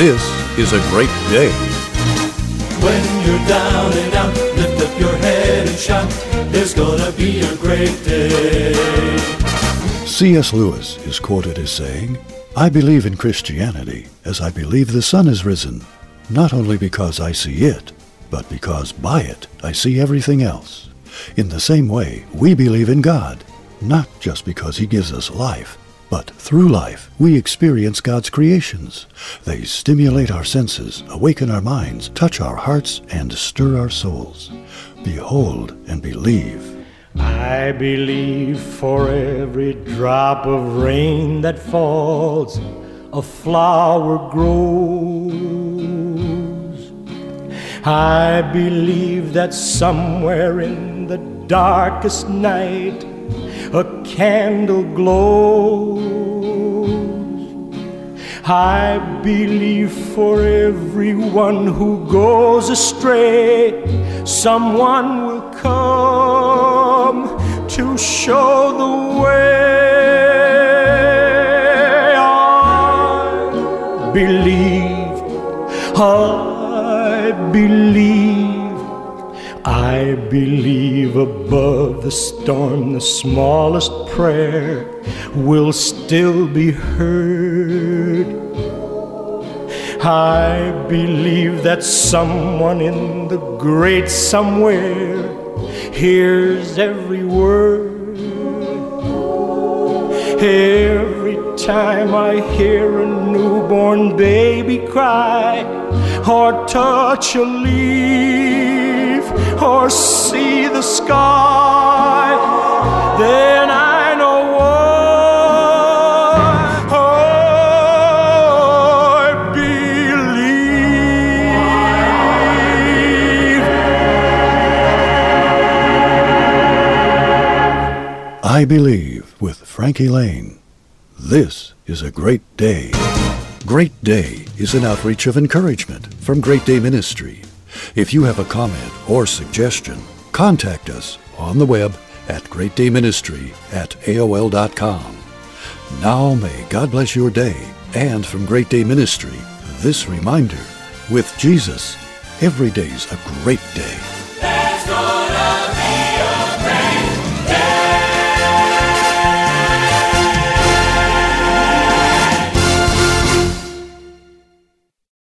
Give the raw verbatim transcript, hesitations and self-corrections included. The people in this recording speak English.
This is a great day. When you're down and out, lift up your head and shout, there's gonna be a great day. C S Lewis is quoted as saying, "I believe in Christianity as I believe the sun is risen, not only because I see it, but because by it I see everything else. In the same way, we believe in God, not just because He gives us life, but through life we experience God's creations. They stimulate our senses, awaken our minds, touch our hearts, and stir our souls. Behold and believe." I believe for every drop of rain that falls, a flower grows. I believe that somewhere in the darkest night, a candle glows. I believe for everyone who goes astray, someone will come to show the way. I believe, I believe, I believe above the storm the smallest prayer will still be heard. I believe that someone in the great somewhere hears every word. Every time I hear a newborn baby cry, or touch a leaf, or see the sky, then I know what I believe. I Believe with Frankie Lane. This is a great day. Great Day is an outreach of encouragement from Great Day Ministry. If you have a comment or suggestion, contact us on the web at great day ministry at A O L dot com. Now may God bless your day, and from Great Day Ministry, this reminder, with Jesus, every day's a great day. There's gonna